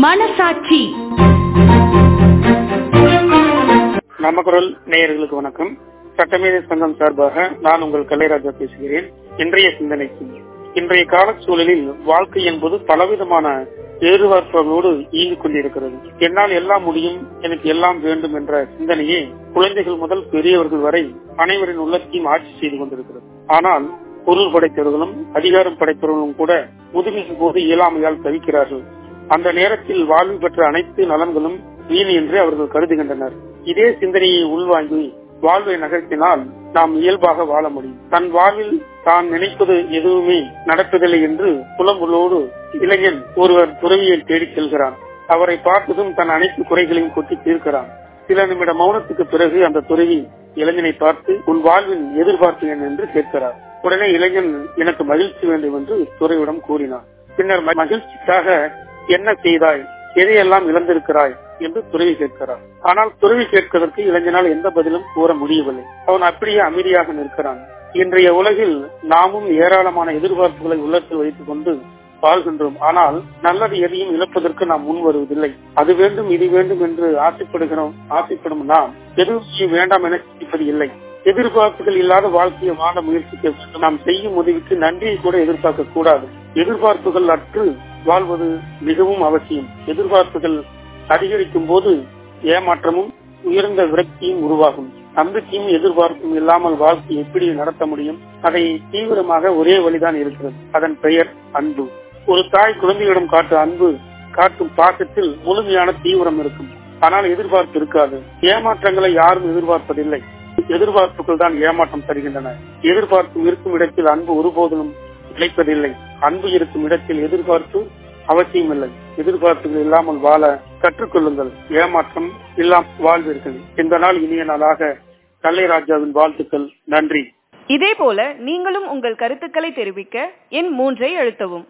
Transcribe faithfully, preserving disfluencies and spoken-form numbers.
மனசாட்சி. நம்ம குரல் நேயர்களுக்கு வணக்கம். சட்டமேதை சங்கம் சார்பாக நான் உங்கள் கலைராஜா பேசுகிறேன். இன்றைய சிந்தனைக்கு, இன்றைய கால சூழலில் வாழ்க்கை என்பது பலவிதமான எதிர்பார்ப்புகளோடு இயங்கிக் கொண்டிருக்கிறது. என்னால் எல்லாம் முடியும், எனக்கு எல்லாம் வேண்டும் என்ற சிந்தனையே குழந்தைகள் முதல் பெரியவர்கள் வரை அனைவரின் உள்ளத்தையும் ஆட்சி செய்து கொண்டிருக்கிறது. ஆனால் பொருள் படைத்தவர்களும் அதிகாரம் படைத்தவர்களும் கூட முதுமையின் போது இயலாமையால் தவிக்கிறார்கள். அந்த நேரத்தில் வாழ்வு பெற்ற அனைத்து நலன்களும் வீண் என்று அவர்கள் கருதுகின்றனர். இதே சிந்தனையை உள்வாங்கி வாழ்வை நகர்த்தினால் நாம் இயல்பாக வாழ முடியும். தன் வாழ்வில் தான் நினைப்பது எதுவுமே நடப்பதில்லை என்று புலம்புள்ளோடு இளைஞன் ஒருவர் துறவியை தேடி செல்கிறான். அவரை பார்த்ததும் தன் அனைத்து குறைகளையும் கொட்டி தீர்க்கிறான். சில நிமிட மௌனத்துக்கு பிறகு அந்த துறவி இளைஞனை பார்த்து, உன் வாழ்வின் எதிர்பார்ப்பு என்ன என்று கேட்கிறார். உடனே இளைஞன், எனக்கு மகிழ்ச்சி வேண்டும் என்று துறவியிடம் கூறினார். பின்னர் மகிழ்ச்சிக்காக என்ன செய்தாய், எதையெல்லாம் இழந்திருக்கிறாய் என்று துறவி கேட்கிறார். ஆனால் துறவி கேட்பதற்கு இளைஞனால் எந்த பதிலும் கூற முடியவில்லை. அவன் அப்படியே அமைதியாக நிற்கிறான். இன்றைய உலகில் நாமும் ஏராளமான எதிர்பார்ப்புகளை உள்ளத்தில் வைத்துக் கொண்டு வாழ்கின்றோம். ஆனால் நல்லது எதையும் இழப்பதற்கு நாம் முன் வருவதில்லை. அது வேண்டும் இது வேண்டும் என்று ஆசைப்படுகிறோம். ஆசைப்படும் நாம் எதுவும் வேண்டாம் என சிந்திப்பது இல்லை. எதிர்பார்ப்புகள் இல்லாத வாழ்க்கையை வாழ முயற்சிக்க வேண்டும். நாம் செய்யும் உதவிக்கு நன்றியை கூட எதிர்பார்க்க கூடாது. எதிர்பார்ப்புகள் அற்று வாழ்வது மிகவும் அவசியம். எதிர்பார்ப்புகள் அதிகரிக்கும் போது ஏமாற்றமும் உயர்ந்த விரக்தியும் உருவாகும். நம்பிக்கையும் எதிர்பார்ப்பும் இல்லாமல் வாழ்க்கை எப்படி நடத்த முடியும்? அதை தீவிரமாக ஒரே வழிதான் இருக்கிறது. அதன் பெயர் அன்பு. ஒரு தாய் குழந்தையிடம் காட்டும் அன்பு, காட்டும் பாசத்தில் முழுமையான தீவிரம் இருக்கும். ஆனால் எதிர்பார்ப்பு இருக்காது. ஏமாற்றங்களை யாரும் எதிர்பார்ப்பதில்லை. எதிர்பார்ப்புகள் தான் ஏமாற்றம் தருகின்றன. எதிர்பார்ப்பு இருக்கும் இடத்தில் அன்பு ஒருபோதும் நிலைப்பதில்லை. அன்பு இருக்கும் இடத்தில் எதிர்பார்ப்பு அவசியம் இல்லை. எதிர்பார்ப்புகள் இல்லாமல் வாழ கற்றுக்கொள்ளுங்கள். ஏமாற்றம் இல்லாமல் வாழ்வீர்கள். இந்த நாள் இனிய நாளாக கலைராஜாவின் வாழ்த்துக்கள். நன்றி. இதே போல நீங்களும் உங்கள் கருத்துக்களை தெரிவிக்க எண் மூன்றை அழுத்தவும்.